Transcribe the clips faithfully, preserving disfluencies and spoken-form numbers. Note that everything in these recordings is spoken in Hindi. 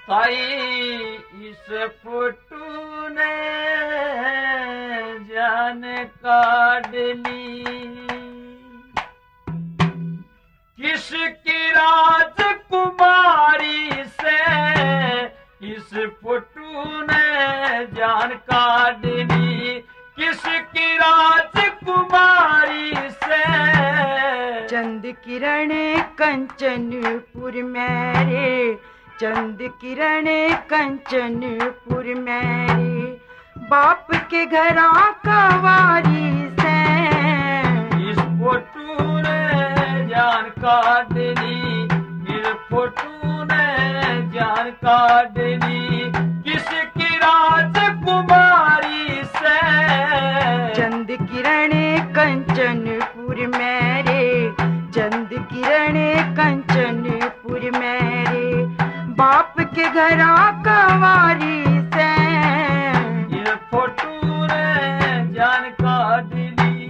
ताई इस फोटू ने जान काट ली, किसकी राजकुमारी से इस फोटू ने जान काट ली, किसकी राजकुमारी से। चंद किरण कंचनपुर मेरे, चंद किरण कंचनपुर मेरे, बाप के घरा कवारी से इस फोटू ने जान काट ली, इस फोटू ने जान काट ली, किसकी राजकुमारी से। चंद किरण कंचनपुर मेरे, चंद किरण कंचनपुर मेरे, बाप के घरा कवारी से ये फोटू ने जान काट ली।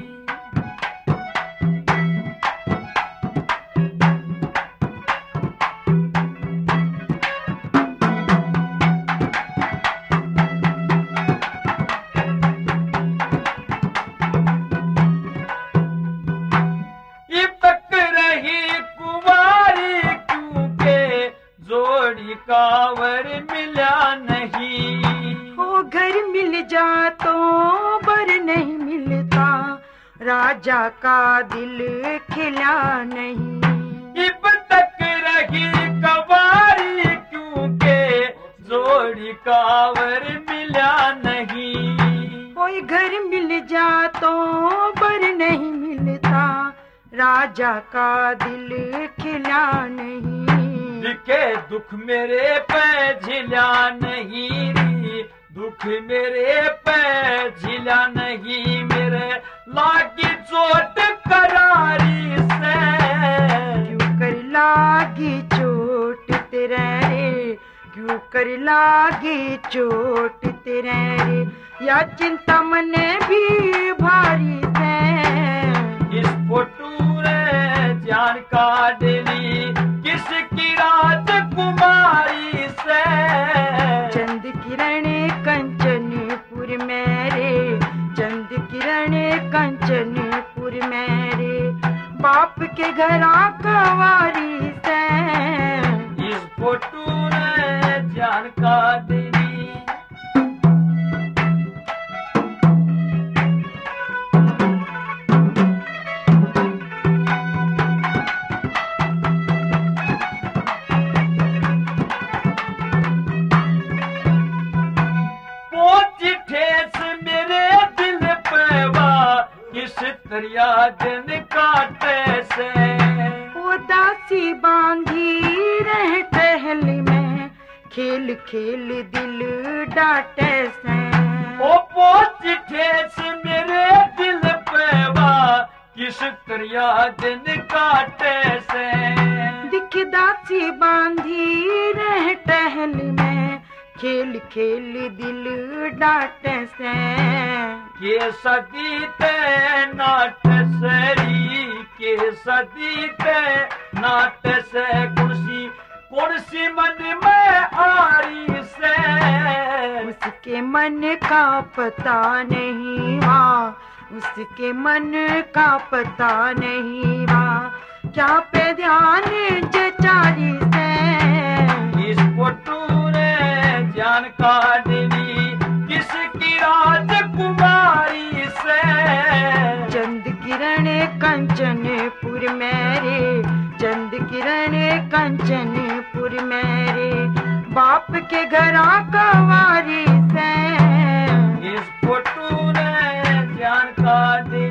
कावर मिला नहीं, हो घर मिल जा तो बर नहीं मिलता, राजा का दिल खिला नहीं। इब तक रही कवारी क्योंकि जोड़ी कावर मिला नहीं, कोई घर मिल जा तो बर नहीं मिलता, राजा का दिल खिला नहीं। के दुख मेरे पे झिला नहीं री, दुख मेरे पे झिला नहीं, मेरे लागी चोट करारी से। क्यों कर लागी चोट तेरे रे, क्यों कर लागी चोट तेरे रे, या चिंता मने भी भारी से। इस फोटू ने जान काट ली, किसकी राजकुमारी से। चंद किरण कंचनपुर मेरे, चंद किरण कंचनपुर मेरे, बाप के घरा कवारी से इस फोटू ने जान काट ली। दरिया दिन काटे से उदासी बांधी रह टहल में, खेल खेल दिल डाटे से। ओ पोच ठेस मेरे दिल पे वा, किस दरिया दिन काटे से। दिख दासी बांधी रह टहल में, खेल खेल दिल डाटे से। के सदी ते नाट सरी, के सदी ते नाट से, कुर्सी कुर्सी मन में आरी से। उसके मन का पता नहीं वहाँ, उसके मन का पता नहीं वहाँ, क्या पे ध्यान जचारी से। इस फोटू ने जान काट ली, किसकी राजकुमारी से। चंद किरण कंचनपुर मेरे, चंद किरण कंचनपुर मेरे, बाप के घरा कवारी से इस फोटू ने जान काट ली।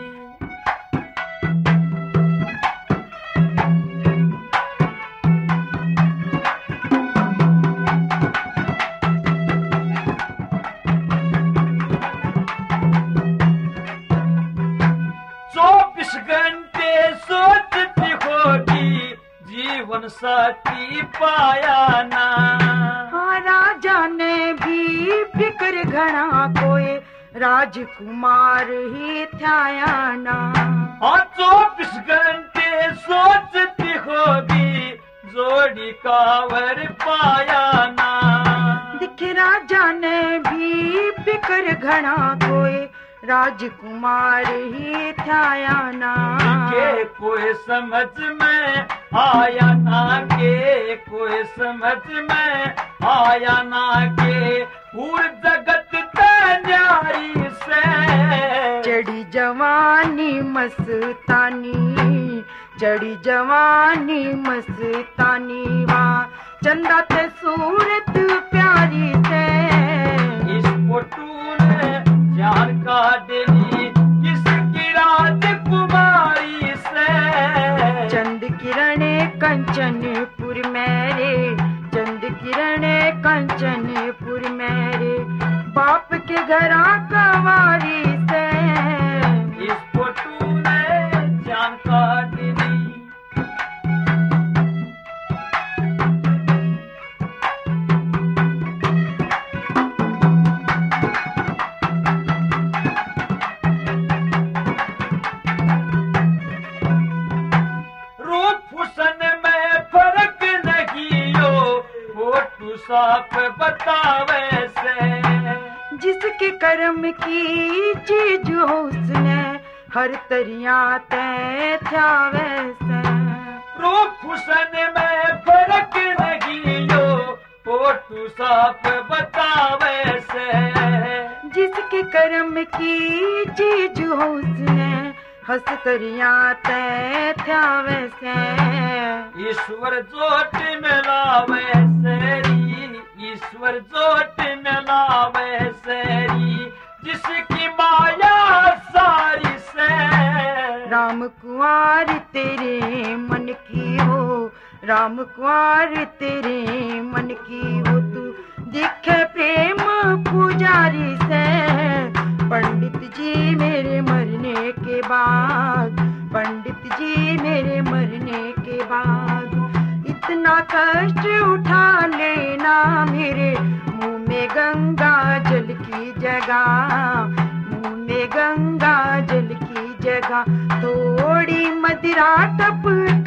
जीवन साथी पाया ना, हाँ राजा ने भी फिक्र घना, कोई राजकुमार ही थाया ना। हाँ चौबीस घंटे सोचती होगी, जोड़ी कावर पाया ना। राजा ने भी फिकर घना कोई राजकुमार ही थाया ना के कोई समझ में आया ना के कोई समझ में आया ना के पूर जगत ते न्यारी से चढ़ी जवानी मस्तानी चढ़ी जवानी मस्तानी वहाँ चंदा ते सूरत प्यारी से इस फोटू ने जान का देनी किसकी राजकुमारी से चंद किरणे कंचनपुर मेरे चंद किरणे कंचनपुर मेरे बाप के घरा कवारी से इस फोटू ने जान का देनी साफ बतावे से जिसके कर्म की चीज हो उसने हर तरिया तय था वैसे रूप हुसन में फर्क नहीं यो फोटू साफ बतावे से जिसके कर्म की चीज हो उसने हंस तरिया तय था वैसे ईश्वर जोट मिलावे सेरी ईश्वर जोट मिलावे सेरी जिसकी माया सारी से राम कुंवर तेरे मन की हो राम कुंवर तेरे मन की हो तू दिखे प्रेम पुजारी से पंडित जी मेरे मरने के बाद पंडित जी मेरे मरने के बाद इतना कष्ट उठा लेना मेरे मुंह में गंगा जल की जगह मुंह में गंगा जल की जगह थोड़ी मदिरा टप